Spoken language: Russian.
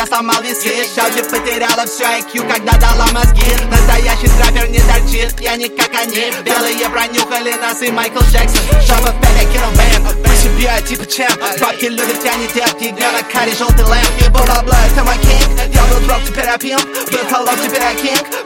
я сломал весы. Шауди потеряла все IQ, когда дала мозги. Настоящий рэпер не торчит, я не как они. Белые пронюхали нас и Майкл Джексон. Чтобы опять я кинул бэм, мы себе типа чем. Бабки любят, я не детки, я на каре желтый лэм. И бла-бла, это мой кинг. Я был дрог, теперь я пимп. Был холоп, теперь я кинг.